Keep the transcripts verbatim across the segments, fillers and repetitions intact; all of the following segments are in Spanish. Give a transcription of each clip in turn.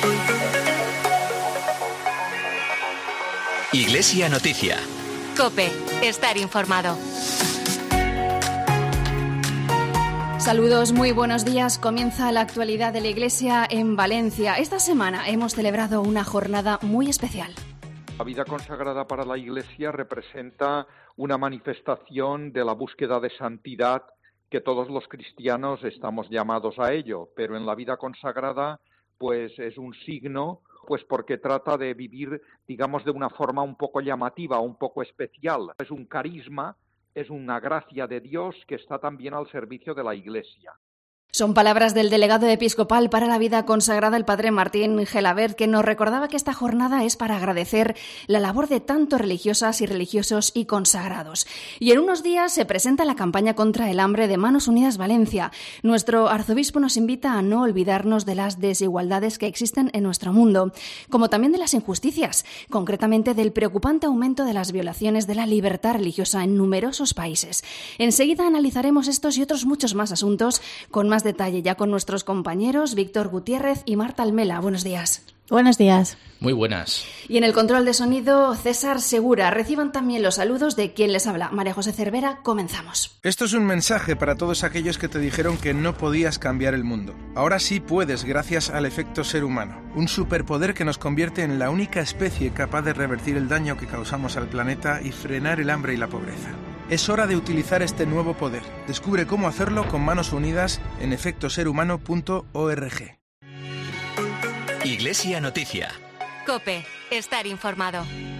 Iglesia Noticia. COPE. Estar informado. Saludos, muy buenos días. Comienza la actualidad de la Iglesia en Valencia. Esta semana hemos celebrado una jornada muy especial. La vida consagrada para la Iglesia representa una manifestación de la búsqueda de santidad que todos los cristianos estamos llamados a ello, pero en la vida consagrada pues es un signo, pues porque trata de vivir, digamos, de una forma un poco llamativa, un poco especial. Es un carisma, es una gracia de Dios que está también al servicio de la Iglesia. Son palabras del delegado episcopal para la vida consagrada, el padre Martín Gelabert, que nos recordaba que esta jornada es para agradecer la labor de tantos religiosas y religiosos y consagrados. Y en unos días se presenta la campaña contra el hambre de Manos Unidas Valencia. Nuestro arzobispo nos invita a no olvidarnos de las desigualdades que existen en nuestro mundo, como también de las injusticias, concretamente del preocupante aumento de las violaciones de la libertad religiosa en numerosos países. Enseguida analizaremos estos y otros muchos más asuntos con más detalle ya con nuestros compañeros Víctor Gutiérrez y Marta Almela. Buenos días. Buenos días. Muy buenas. Y en el control de sonido, César Segura. Reciban también los saludos de quien les habla, María José Cervera. Comenzamos. Esto es un mensaje para todos aquellos que te dijeron que no podías cambiar el mundo. Ahora sí puedes, gracias al efecto ser humano. Un superpoder que nos convierte en la única especie capaz de revertir el daño que causamos al planeta y frenar el hambre y la pobreza. Es hora de utilizar este nuevo poder. Descubre cómo hacerlo con Manos Unidas en efecto ser humano punto org. Iglesia Noticia. COPE. Estar informado.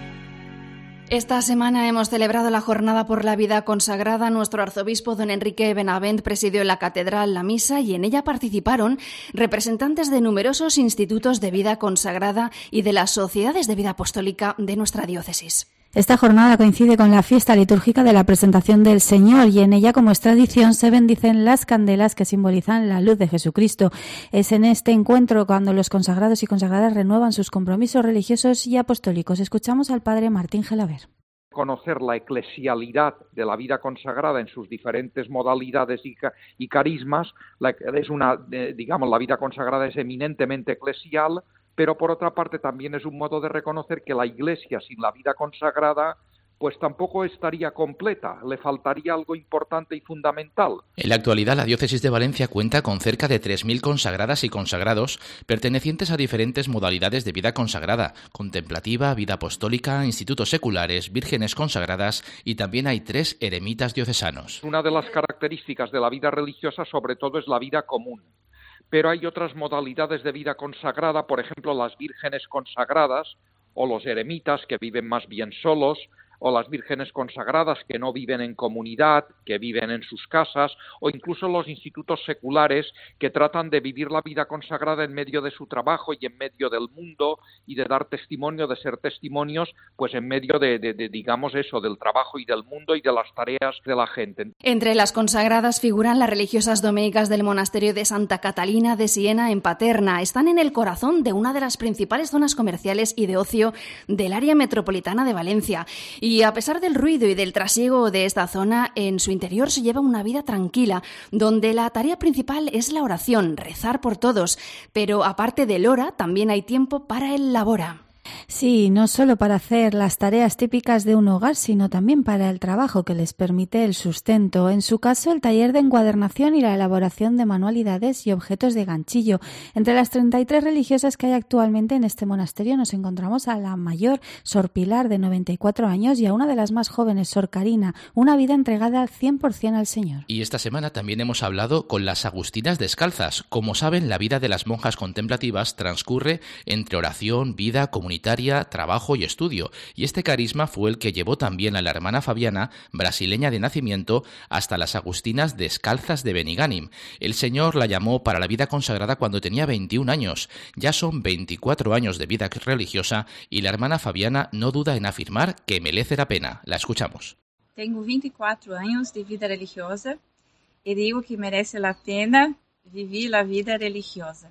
Esta semana hemos celebrado la Jornada por la Vida Consagrada. Nuestro arzobispo, don Enrique Benavent, presidió en la catedral la misa y en ella participaron representantes de numerosos institutos de vida consagrada y de las sociedades de vida apostólica de nuestra diócesis. Esta jornada coincide con la fiesta litúrgica de la presentación del Señor y en ella, como es tradición, se bendicen las candelas que simbolizan la luz de Jesucristo. Es en este encuentro cuando los consagrados y consagradas renuevan sus compromisos religiosos y apostólicos. Escuchamos al padre Martín Gelabert. Conocer la eclesialidad de la vida consagrada en sus diferentes modalidades y, ca- y carismas, la, es una, eh, digamos, la vida consagrada es eminentemente eclesial, pero por otra parte también es un modo de reconocer que la Iglesia sin la vida consagrada pues tampoco estaría completa, le faltaría algo importante y fundamental. En la actualidad, la diócesis de Valencia cuenta con cerca de tres mil consagradas y consagrados pertenecientes a diferentes modalidades de vida consagrada, contemplativa, vida apostólica, institutos seculares, vírgenes consagradas y también hay tres eremitas diocesanos. Una de las características de la vida religiosa sobre todo es la vida común. Pero hay otras modalidades de vida consagrada, por ejemplo, las vírgenes consagradas o los eremitas que viven más bien solos, o las vírgenes consagradas que no viven en comunidad, que viven en sus casas, o incluso los institutos seculares que tratan de vivir la vida consagrada en medio de su trabajo y en medio del mundo y de dar testimonio, de ser testimonios, pues en medio de, de, de digamos eso, del trabajo y del mundo y de las tareas de la gente. Entre las consagradas figuran las religiosas dominicas del monasterio de Santa Catalina de Siena en Paterna. Están en el corazón de una de las principales zonas comerciales y de ocio del área metropolitana de Valencia. Y a pesar del ruido y del trasiego de esta zona, en su interior se lleva una vida tranquila, donde la tarea principal es la oración, rezar por todos. Pero aparte del ora, también hay tiempo para el labora. Sí, no solo para hacer las tareas típicas de un hogar, sino también para el trabajo que les permite el sustento. En su caso, el taller de encuadernación y la elaboración de manualidades y objetos de ganchillo. Entre las treinta y tres religiosas que hay actualmente en este monasterio nos encontramos a la mayor, Sor Pilar, de noventa y cuatro años, y a una de las más jóvenes, Sor Carina, una vida entregada al cien por ciento al Señor. Y esta semana también hemos hablado con las agustinas descalzas. Como saben, la vida de las monjas contemplativas transcurre entre oración, vida comunitaria, trabajo y estudio, y este carisma fue el que llevó también a la hermana Fabiana, brasileña de nacimiento, hasta las agustinas descalzas de Benigànim. El Señor la llamó para la vida consagrada cuando tenía veintiún años. Ya son veinticuatro años de vida religiosa y la hermana Fabiana no duda en afirmar que merece la pena. La escuchamos. Tengo veinticuatro años de vida religiosa y digo que merece la pena vivir la vida religiosa.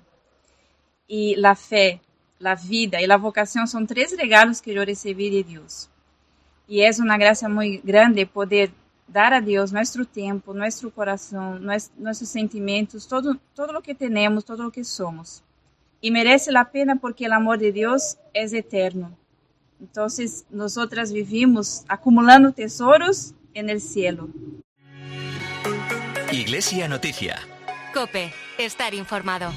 Y la fe, la vida y la vocación son tres regalos que yo recibí de Dios. Y es una gracia muy grande poder dar a Dios nuestro tiempo, nuestro corazón, nuestros sentimientos, todo, todo lo que tenemos, todo lo que somos. y merece la pena porque el amor de Dios es eterno. Entonces, nosotras vivimos acumulando tesoros en el cielo. Iglesia Noticia. COPE. Estar informado.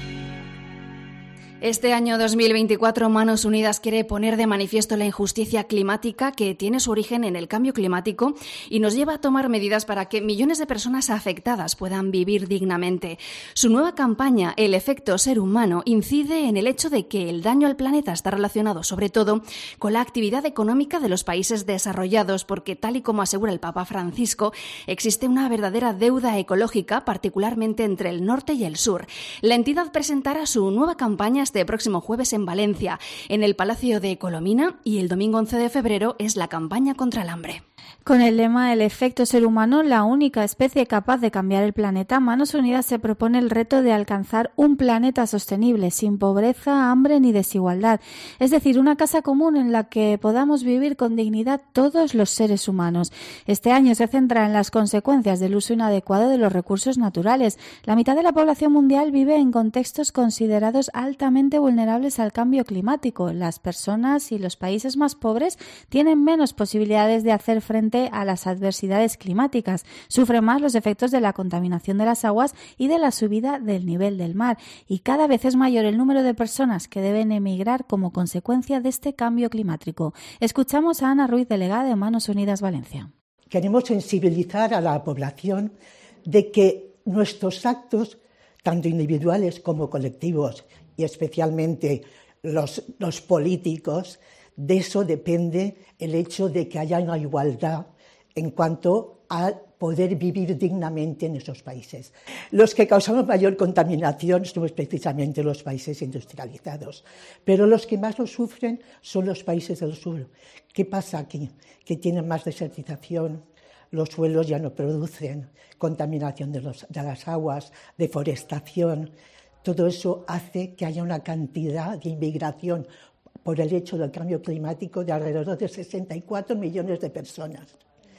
Este año dos mil veinticuatro, Manos Unidas quiere poner de manifiesto la injusticia climática que tiene su origen en el cambio climático y nos lleva a tomar medidas para que millones de personas afectadas puedan vivir dignamente. Su nueva campaña, El efecto ser humano, incide en el hecho de que el daño al planeta está relacionado sobre todo con la actividad económica de los países desarrollados, porque tal y como asegura el Papa Francisco, existe una verdadera deuda ecológica, particularmente entre el norte y el sur. La entidad presentará su nueva campaña este próximo jueves en Valencia, en el Palacio de Colomina, y el domingo once de febrero es la campaña contra el hambre. Con el lema El efecto ser humano, la única especie capaz de cambiar el planeta, Manos Unidas se propone el reto de alcanzar un planeta sostenible, sin pobreza, hambre ni desigualdad. Es decir, una casa común en la que podamos vivir con dignidad todos los seres humanos. Este año se centra en las consecuencias del uso inadecuado de los recursos naturales. La mitad de la población mundial vive en contextos considerados altamente vulnerables al cambio climático. Las personas y los países más pobres tienen menos posibilidades de hacer frente a las adversidades climáticas, sufren más los efectos de la contaminación de las aguas y de la subida del nivel del mar, y cada vez es mayor el número de personas que deben emigrar como consecuencia de este cambio climático. Escuchamos a Ana Ruiz, delegada de Manos Unidas Valencia. Queremos sensibilizar a la población de que nuestros actos, tanto individuales como colectivos, y especialmente los, los políticos, de eso depende el hecho de que haya una igualdad en cuanto a poder vivir dignamente en esos países. Los que causamos mayor contaminación somos precisamente los países industrializados, pero los que más lo sufren son los países del sur. ¿Qué pasa aquí? Que tienen más desertización, los suelos ya no producen, contaminación de, los, de las aguas, deforestación. Todo eso hace que haya una cantidad de inmigración por el hecho del cambio climático de alrededor de sesenta y cuatro millones de personas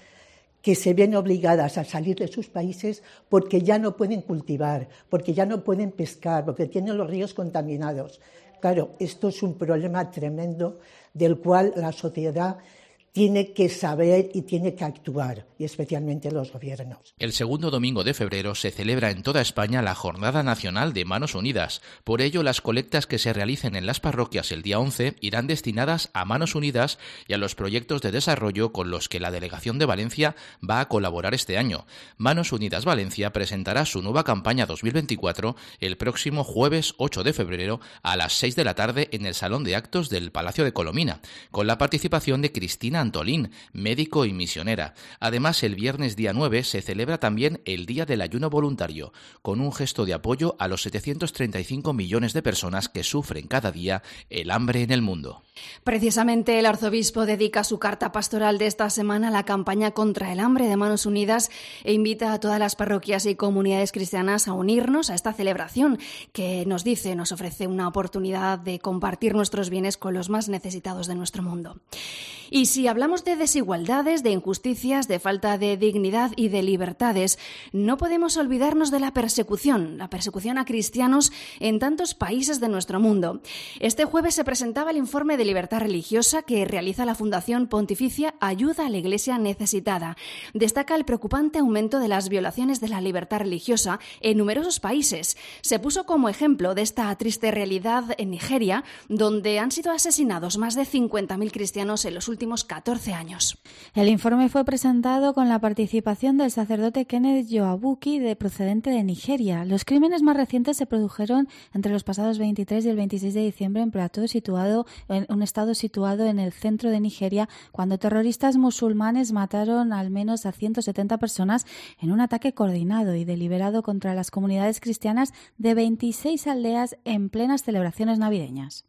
que se ven obligadas a salir de sus países porque ya no pueden cultivar, porque ya no pueden pescar, porque tienen los ríos contaminados. Claro, esto es un problema tremendo del cual la sociedad tiene que saber y tiene que actuar, y especialmente los gobiernos. El segundo domingo de febrero se celebra en toda España la Jornada Nacional de Manos Unidas. Por ello, las colectas que se realicen en las parroquias el día once irán destinadas a Manos Unidas y a los proyectos de desarrollo con los que la Delegación de Valencia va a colaborar este año. Manos Unidas Valencia presentará su nueva campaña dos mil veinticuatro el próximo jueves ocho de febrero a las seis de la tarde en el Salón de Actos del Palacio de Colomina, con la participación de Cristina Antolín, médico y misionera. Además, el viernes día nueve se celebra también el Día del Ayuno Voluntario, con un gesto de apoyo a los setecientos treinta y cinco millones de personas que sufren cada día el hambre en el mundo. Precisamente el arzobispo dedica su carta pastoral de esta semana a la campaña contra el hambre de Manos Unidas e invita a todas las parroquias y comunidades cristianas a unirnos a esta celebración que nos dice, nos ofrece una oportunidad de compartir nuestros bienes con los más necesitados de nuestro mundo. Y si hablamos de desigualdades, de injusticias, de falta de dignidad y de libertades, no podemos olvidarnos de la persecución, la persecución a cristianos en tantos países de nuestro mundo. Este jueves se presentaba el informe de libertad religiosa que realiza la Fundación Pontificia Ayuda a la Iglesia Necesitada. Destaca el preocupante aumento de las violaciones de la libertad religiosa en numerosos países. Se puso como ejemplo de esta triste realidad en Nigeria, donde han sido asesinados más de cincuenta mil cristianos en los últimos catorce años. El informe fue presentado con la participación del sacerdote Kenneth Yoabuki, de procedente de Nigeria. Los crímenes más recientes se produjeron entre los pasados veintitrés y el veintiséis de diciembre en Plateau, situado en un estado situado en el centro de Nigeria, cuando terroristas musulmanes mataron al menos a ciento setenta personas en un ataque coordinado y deliberado contra las comunidades cristianas de veintiséis aldeas en plenas celebraciones navideñas.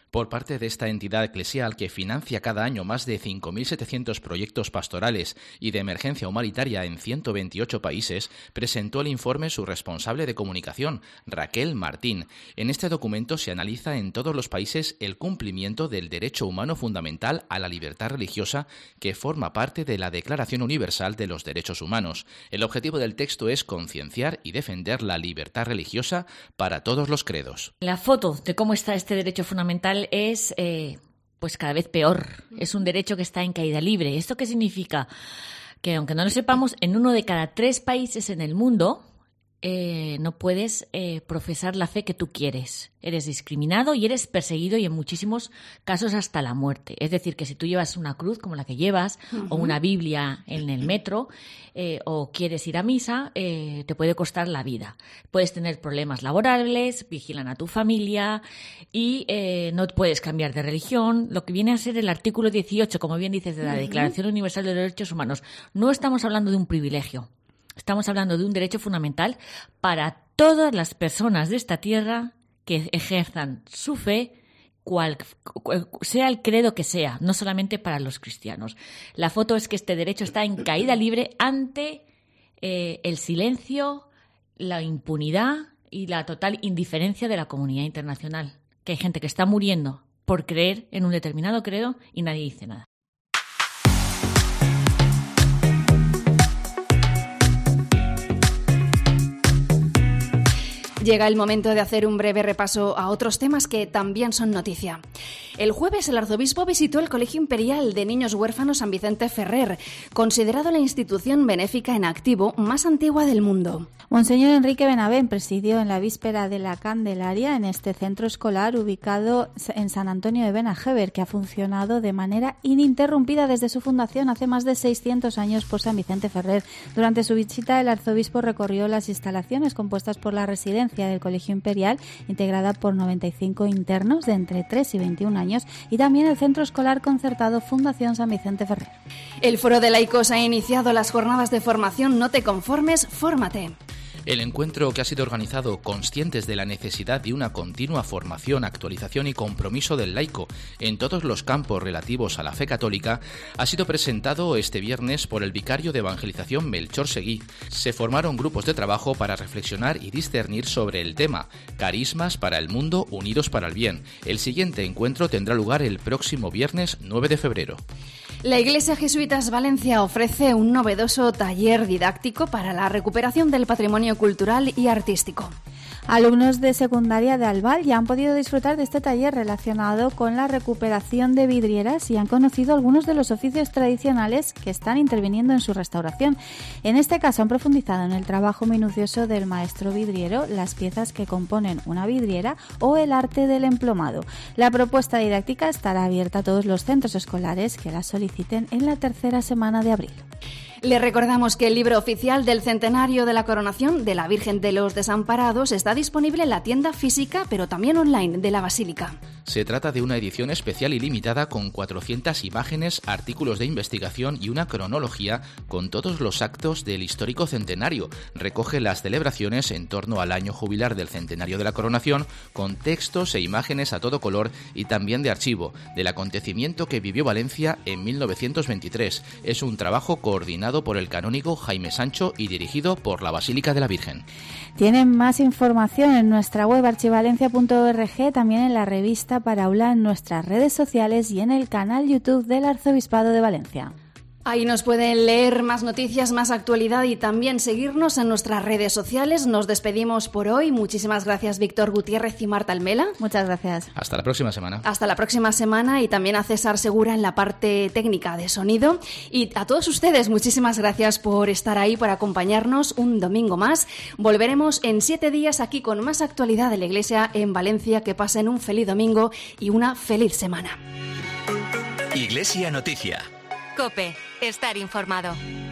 Por parte de esta entidad eclesial que financia cada año más de cinco mil setecientos proyectos pastorales y de emergencia humanitaria en ciento veintiocho países, presentó el informe su responsable de comunicación, Raquel Martín. En este documento se analiza en todos los países el cumplimiento del derecho humano fundamental a la libertad religiosa que forma parte de la Declaración Universal de los Derechos Humanos. El objetivo del texto es concienciar y defender la libertad religiosa para todos los credos. La foto de cómo está este derecho fundamental es eh, pues cada vez peor. Es un derecho que está en caída libre. ¿Esto qué significa? Que aunque no lo sepamos, en uno de cada tres países en el mundo eh, no puedes eh, profesar la fe que tú quieres. Eres discriminado y eres perseguido y en muchísimos casos hasta la muerte. Es decir, que si tú llevas una cruz como la que llevas uh-huh. o una Biblia en el metro eh, o quieres ir a misa, eh, te puede costar la vida. Puedes tener problemas laborales, vigilan a tu familia y eh, no puedes cambiar de religión. Lo que viene a ser el artículo dieciocho, como bien dices, de la uh-huh. Declaración Universal de los Derechos Humanos. No estamos hablando de un privilegio. Estamos hablando de un derecho fundamental para todas las personas de esta tierra que ejerzan su fe, cual, sea el credo que sea, no solamente para los cristianos. La foto es que este derecho está en caída libre ante eh, el silencio, la impunidad y la total indiferencia de la comunidad internacional. Que hay gente que está muriendo por creer en un determinado credo y nadie dice nada. Llega el momento de hacer un breve repaso a otros temas que también son noticia. El jueves el arzobispo visitó el Colegio Imperial de Niños Huérfanos San Vicente Ferrer, considerado la institución benéfica en activo más antigua del mundo. Monseñor Enrique Benavent presidió en la víspera de la Candelaria en este centro escolar ubicado en San Antonio de Benajever, que ha funcionado de manera ininterrumpida desde su fundación hace más de seiscientos años por San Vicente Ferrer. Durante su visita, el arzobispo recorrió las instalaciones compuestas por la residencia del Colegio Imperial, integrada por noventa y cinco internos de entre tres y veintiún años, y también el centro escolar concertado Fundación San Vicente Ferrer. El Foro de Laicos ha iniciado las jornadas de formación No te conformes, fórmate. El encuentro, que ha sido organizado conscientes de la necesidad de una continua formación, actualización y compromiso del laico en todos los campos relativos a la fe católica, ha sido presentado este viernes por el vicario de evangelización Melchor Seguí. Se formaron grupos de trabajo para reflexionar y discernir sobre el tema Carismas para el mundo, unidos para el bien. El siguiente encuentro tendrá lugar el próximo viernes nueve de febrero. La Iglesia Jesuitas Valencia ofrece un novedoso taller didáctico para la recuperación del patrimonio cultural y artístico. Alumnos de secundaria de Albal ya han podido disfrutar de este taller relacionado con la recuperación de vidrieras y han conocido algunos de los oficios tradicionales que están interviniendo en su restauración. En este caso han profundizado en el trabajo minucioso del maestro vidriero, las piezas que componen una vidriera o el arte del emplomado. La propuesta didáctica estará abierta a todos los centros escolares que la soliciten en la tercera semana de abril. Le recordamos que el libro oficial del centenario de la coronación de la Virgen de los Desamparados está disponible en la tienda física, pero también online, de la Basílica. Se trata de una edición especial y limitada con cuatrocientas imágenes, artículos de investigación y una cronología con todos los actos del histórico centenario. Recoge las celebraciones en torno al año jubilar del centenario de la coronación, con textos e imágenes a todo color y también de archivo, del acontecimiento que vivió Valencia en mil novecientos veintitrés. Es un trabajo coordinado por el canónigo Jaime Sancho y dirigido por la Basílica de la Virgen. Tienen más información en nuestra web archivalencia punto org, también en la revista Paraula, en nuestras redes sociales y en el canal YouTube del Arzobispado de Valencia. Ahí nos pueden leer más noticias, más actualidad y también seguirnos en nuestras redes sociales. Nos despedimos por hoy. Muchísimas gracias, Víctor Gutiérrez y Marta Almela. Muchas gracias. Hasta la próxima semana. Hasta la próxima semana y también a César Segura en la parte técnica de sonido. Y a todos ustedes, muchísimas gracias por estar ahí, por acompañarnos un domingo más. Volveremos en siete días aquí con más actualidad de la Iglesia en Valencia. Que pasen un feliz domingo y una feliz semana. Iglesia Noticia. COPE. Estar informado.